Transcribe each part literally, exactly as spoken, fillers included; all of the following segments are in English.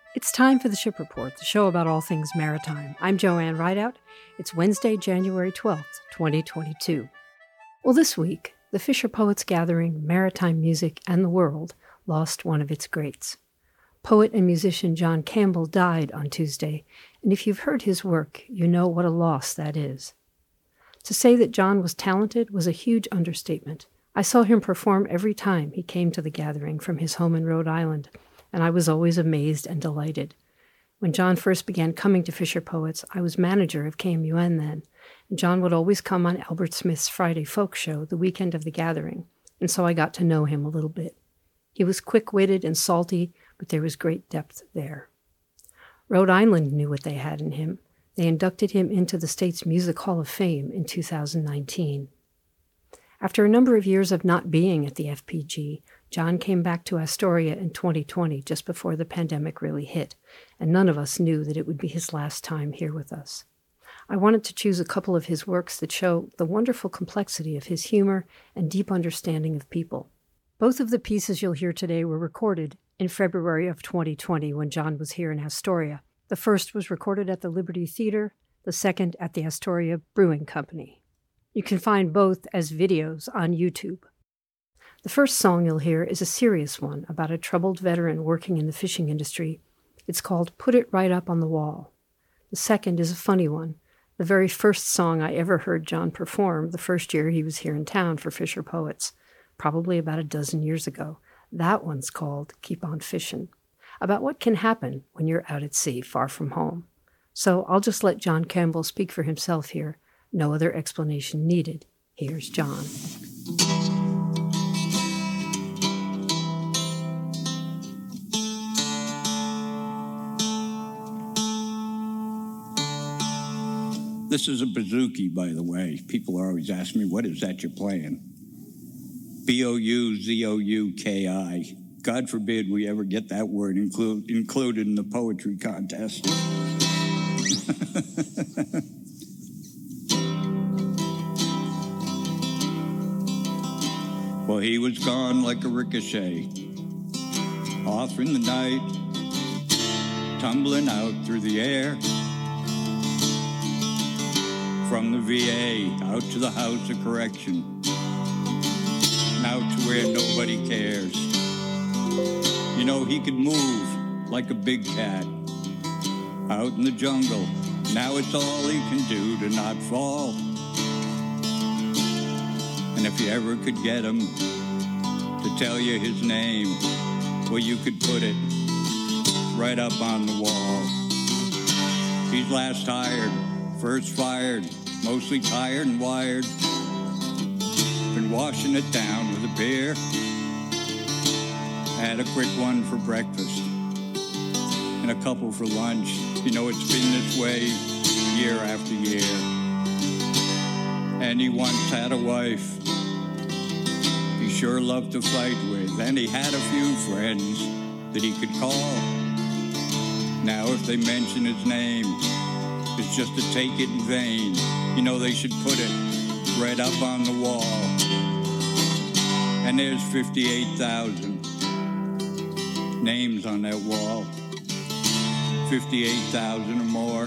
It's time for the Ship Report, the show about all things maritime. I'm Joanne Rideout. It's Wednesday, January twelfth, twenty twenty-two. Well, this week, the Fisher Poets Gathering, Maritime Music, and the World lost one of its greats. Poet and musician John Campbell died on Tuesday, and if you've heard his work, you know what a loss that is. To say that John was talented was a huge understatement. I saw him perform every time he came to the gathering from his home in Rhode Island, and I was always amazed and delighted. When John first began coming to Fisher Poets, I was manager of K M U N then, and John would always come on Albert Smith's Friday Folk Show the weekend of the gathering, and so I got to know him a little bit. He was quick-witted and salty, but there was great depth there. Rhode Island knew what they had in him. They inducted him into the state's Music Hall of Fame in two thousand nineteen. After a number of years of not being at the F P G, John came back to Astoria in twenty twenty, just before the pandemic really hit, and none of us knew that it would be his last time here with us. I wanted to choose a couple of his works that show the wonderful complexity of his humor and deep understanding of people. Both of the pieces you'll hear today were recorded in February of twenty twenty when John was here in Astoria. The first was recorded at the Liberty Theater, the second at the Astoria Brewing Company. You can find both as videos on YouTube. The first song you'll hear is a serious one about a troubled veteran working in the fishing industry. It's called Put It Right Up on the Wall. The second is a funny one, the very first song I ever heard John perform the first year he was here in town for Fisher Poets, probably about a dozen years ago. That one's called Keep On Fishin', about what can happen when you're out at sea far from home. So I'll just let John Campbell speak for himself here. No other explanation needed. Here's John. This is a bouzouki, by the way. People are always asking me, what is that you're playing? B O U Z O U K I. God forbid we ever get that word include, included in the poetry contest. Well, he was gone like a ricochet, off in the night, tumbling out through the air. From the V A out to the House of Correction, and out to where nobody cares. You know, he could move like a big cat out in the jungle. Now it's all he can do to not fall. And if you ever could get him to tell you his name, well, you could put it right up on the wall. He's last hired, first fired, mostly tired and wired. Been washing it down with a beer. Had a quick one for breakfast and a couple for lunch. You know, it's been this way year after year. And he once had a wife he sure loved to fight with, and he had a few friends that he could call. Now if they mention his name, it's just to take it in vain. You know, they should put it right up on the wall. And there's fifty-eight thousand names on that wall. fifty-eight thousand or more.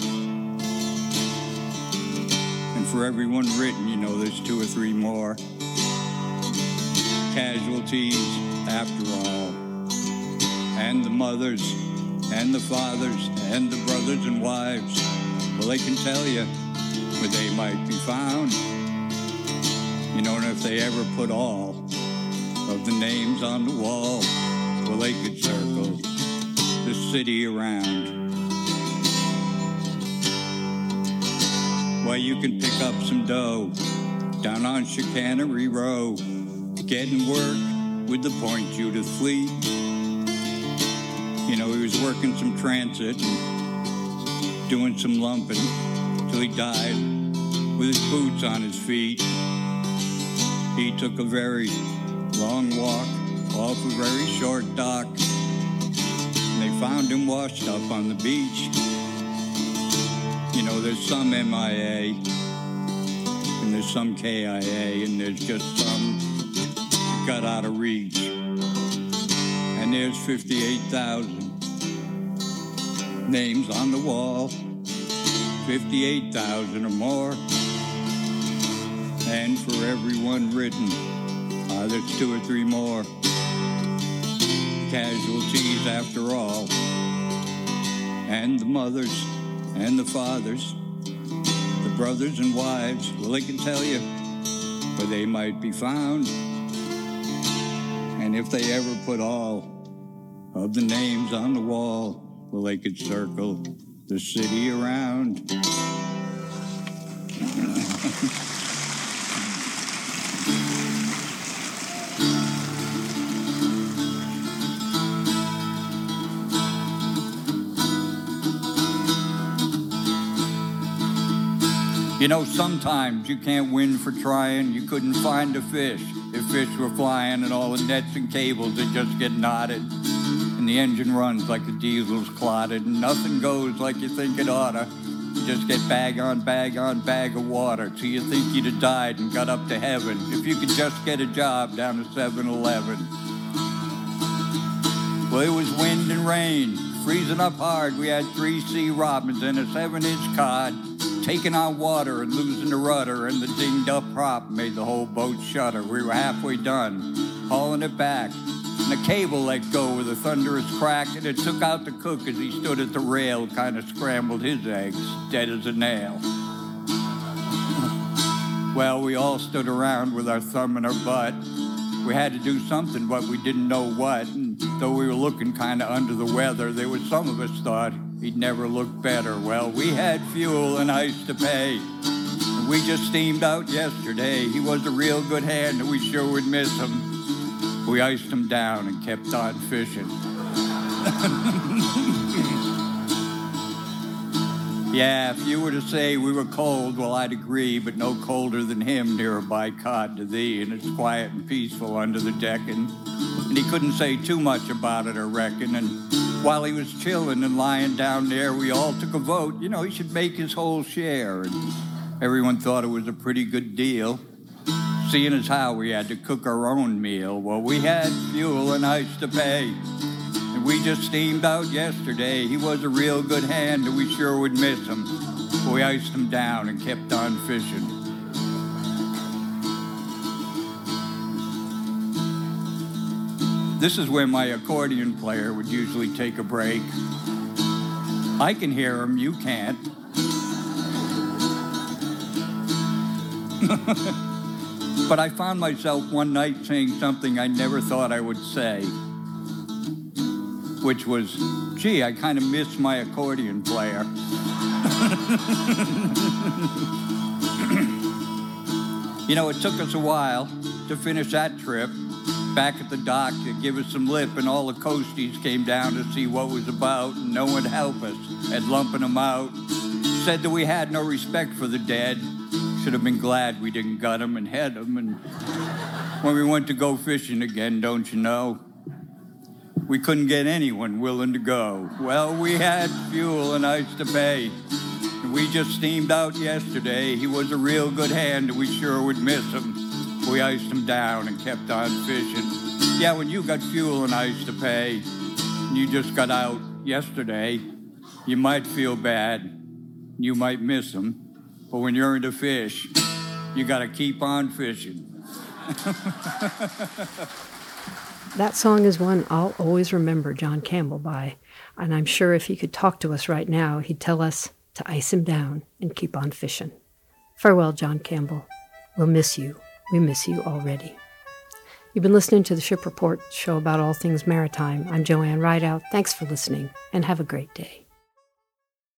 And for everyone written, you know, there's two or three more. Casualties, after all. And the mothers, and the fathers, and the brothers and wives. Well, they can tell you where they might be found. You know, and if they ever put all of the names on the wall, well, they could circle the city around. Well, you can pick up some dough down on Chicanery Row, getting work with the Point Judith fleet. You know, he was working some transit and doing some lumping till he died with his boots on his feet. He took a very long walk off a very short dock, and they found him washed up on the beach. You know, there's some M I A, and there's some K I A, and there's just some that got out of reach. And there's fifty-eight thousand names on the wall, fifty-eight thousand or more. And for everyone written, uh, there's two or three more casualties after all. And the mothers and the fathers, the brothers and wives, well, they can tell you where they might be found. And if they ever put all of the names on the wall, well, they could circle the city around. You know, sometimes you can't win for trying. You couldn't find a fish if fish were flying, and all the nets and cables that just get knotted. And the engine runs like the diesel's clotted, and nothing goes like you think it oughta. You just get bag on bag on bag of water till you think you'd have died and got up to heaven if you could just get a job down to seven eleven. Well, it was wind and rain, freezing up hard. We had three sea robins and a seven-inch cod, taking on water and losing the rudder, and the dinged-up prop made the whole boat shudder. We were halfway done, hauling it back, and the cable let go with a thunderous crack, and it took out the cook as he stood at the rail, kind of scrambled his eggs, dead as a nail. Well, we all stood around with our thumb in our butt. We had to do something, but we didn't know what, and though we were looking kind of under the weather, there was some of us thought he'd never look better. Well, we had fuel and ice to pay, and we just steamed out yesterday. He was a real good hand, and we sure would miss him. We iced him down and kept on fishing. Yeah, if you were to say we were cold, well, I'd agree, but no colder than him near a bicod to thee, and it's quiet and peaceful under the decking. And he couldn't say too much about it, I reckon, and while he was chilling and lying down there, we all took a vote. You know, he should make his whole share. And everyone thought it was a pretty good deal, seeing as how we had to cook our own meal. Well, we had fuel and ice to pay, and we just steamed out yesterday. He was a real good hand, and we sure would miss him. We iced him down and kept on fishing. This is where my accordion player would usually take a break. I can hear him, you can't. But I found myself one night saying something I never thought I would say, which was, gee, I kind of miss my accordion player. You know, it took us a while to finish that trip. Back at the dock to give us some lip, and all the coasties came down to see what was about, and no one helped us at lumping them out. Said that we had no respect for the dead. Should have been glad we didn't gut them and head them. And when we went to go fishing again, don't you know, we couldn't get anyone willing to go. Well, we had fuel and ice to pay, and we just steamed out yesterday. He was a real good hand, and we sure would miss him. We iced him down and kept on fishing. Yeah, when you got fuel and ice to pay, and you just got out yesterday, you might feel bad, you might miss him, but when you're into fish, you gotta keep on fishing. That song is one I'll always remember John Campbell by, and I'm sure if he could talk to us right now, he'd tell us to ice him down and keep on fishing. Farewell, John Campbell. We'll miss you. We miss you already. You've been listening to the Ship Report, show about all things maritime. I'm Joanne Rideout. Thanks for listening, and have a great day.